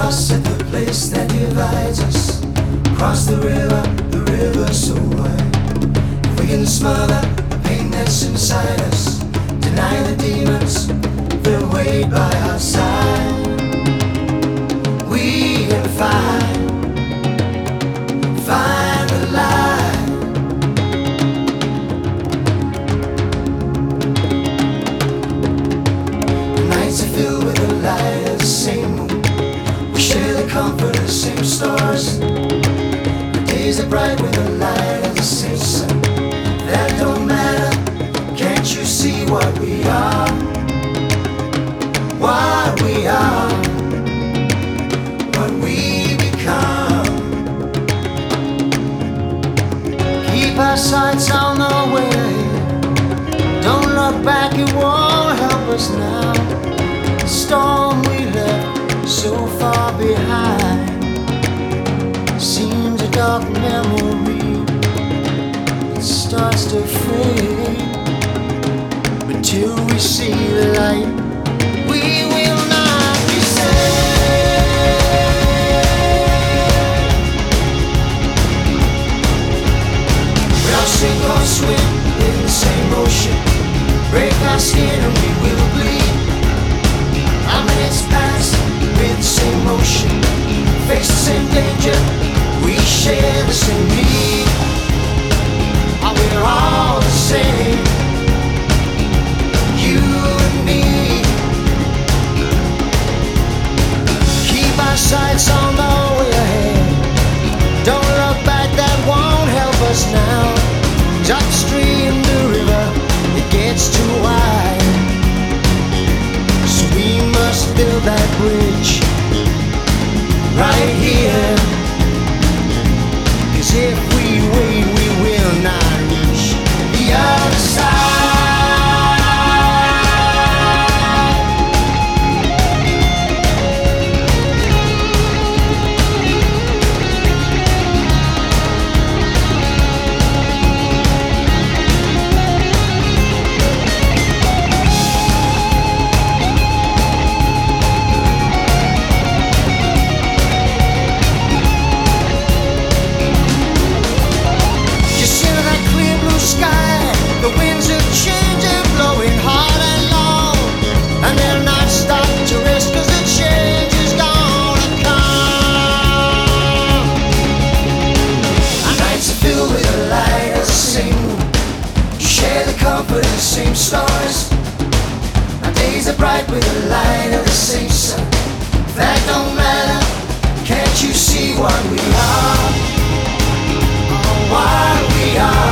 cross at the place that divides us. Cross the river so wide. If we can smother the pain that's inside us, deny the demons, they'll wait by our side. We can find the light. The nights are filled with the light of the same moon. We share the comfort of the same stars. The days are bright with the light of the same sun. That don't matter. Can't you see what we are? What we are, what we become. Keep our sights on the way. Don't look back, it won't help us now. The storm we left so far behind seems a dark memory. It starts to fade, but till we see the light, we will not be saved. We'll sink or swim in the same ocean. Break our skin and we will bleed. Our minutes pass with the same motion. Face the same danger, we share the same need. We're all the same, you and me. Keep our sights on the way ahead. Don't look back, that won't help us now. Upstream the river, it gets too wide, so we must build that bridge right here. 'Cause if we wait, we will not reach the other side. The winds are changing, blowing hard and long, and they'll not stop to rest, 'cause the change is gonna come. Our nights are filled with the light of the same moon. You share the comfort of the same stars. Our days are bright with the light of the same sun. That don't matter. Can't you see what we are? Oh, what we are.